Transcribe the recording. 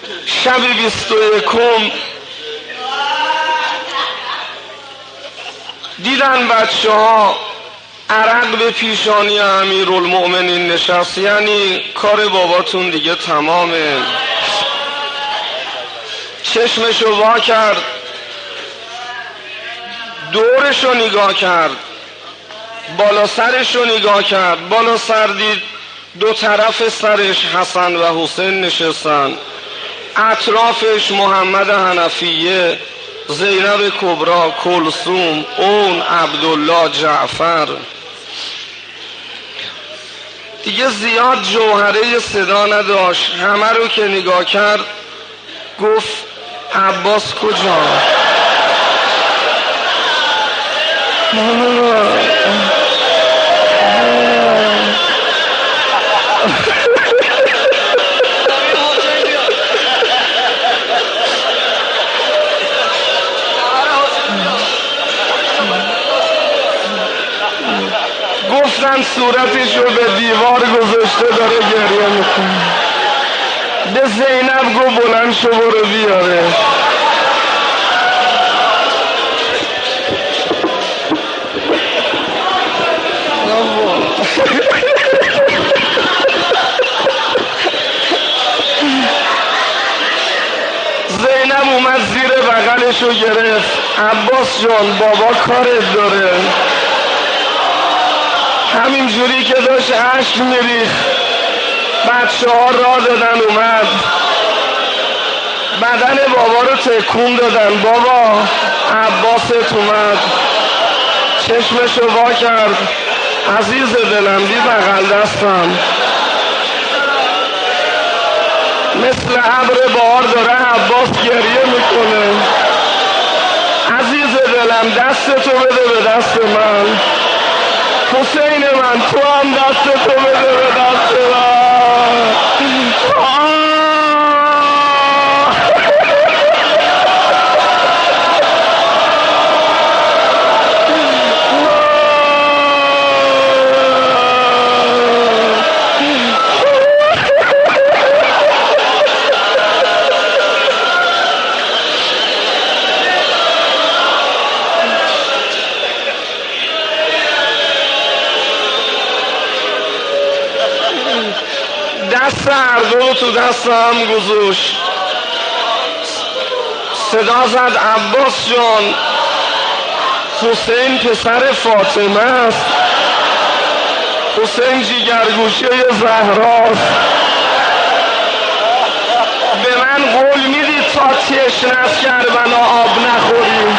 شب 21 دیدن بچه ها عرق به پیشانی امیرالمؤمنین نشست، یعنی کار باباتون دیگه تمامه. چشمشو وا کرد، دورشو نگاه کرد، بالا سرشو نگاه کرد، بالا سر دید دو طرف سرش حسن و حسین نشستن، اطرافش محمد حنفیه، زینب کبرا، کلثوم، اون عبدالله، جعفر. دیگه زیاد جوهره صدا نداشت، همه رو که نگاه کرد گفت عباس کجا؟ گفتن صورتش رو به دیوار گذاشته داره گریه میکنه. به زینب گو بلند شو برو بیاره. زینب اومد زیر بغلشو گرفت. عباس جان بابا کارت داره. همین جوری که داشت اشک میریخت بچه ها راه دادن اومد، بدن بابا رو تکون دادن. بابا عباست اومد. چشمشو وا کرد. عزیز دلم بی بغل دستم، مثل ابر بهار داره عباس گریه میکنه. عزیز دلم دستتو بده به دست من. حسین من تو هم دستتو بده به دست من. دست هر دو تو دست هم گذاشت. صدا زد عباس جان حسین پسر فاطمه است، حسین جیگرگوشه زهراست. به من قول میدید تا تشنه از کربلا آب نخوریم؟